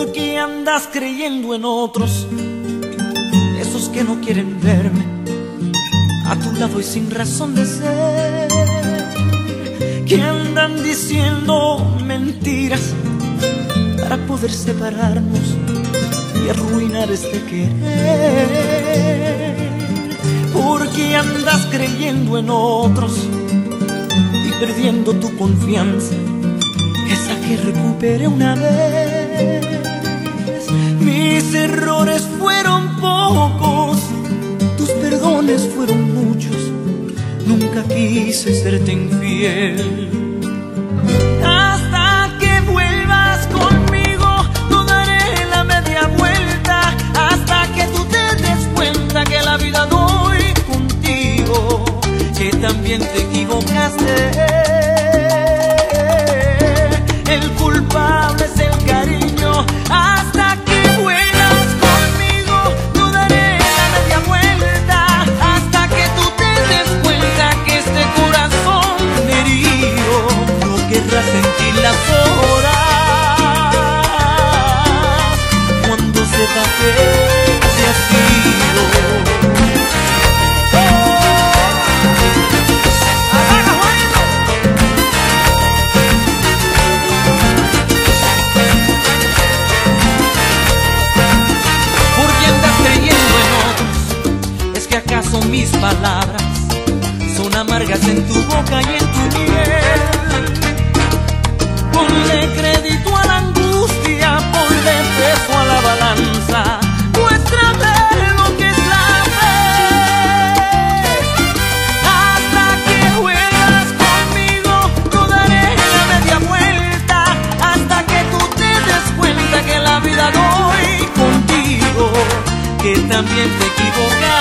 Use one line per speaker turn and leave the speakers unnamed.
porque andas creyendo en otros, esos que no quieren verme a tu lado y sin razón de ser, que andan diciendo mentiras para poder separarnos y arruinar este querer, porque andas creyendo en otros y perdiendo tu confianza, esa que recuperé una vez. Mis errores fueron pocos, tus perdones fueron muchos, nunca quise serte infiel. Hasta que vuelvas conmigo no daré la media vuelta, hasta que tú te des cuenta que la vida doy contigo, que también te equivocaste. El culpable es el cariño. Hasta que vuelas conmigo no daré la media vuelta, hasta que tú te des cuenta que este corazón herido no querrá sentir las horas cuando sepa que te has ido. ¿Acaso mis palabras son amargas en tu boca y en tu piel? Ponle crédito a la angustia, ponle peso a la balanza, muéstrame lo que es la fe. Hasta que vuelas conmigo no daré la media vuelta, hasta que tú te des cuenta que la vida doy contigo, que también te equivocas.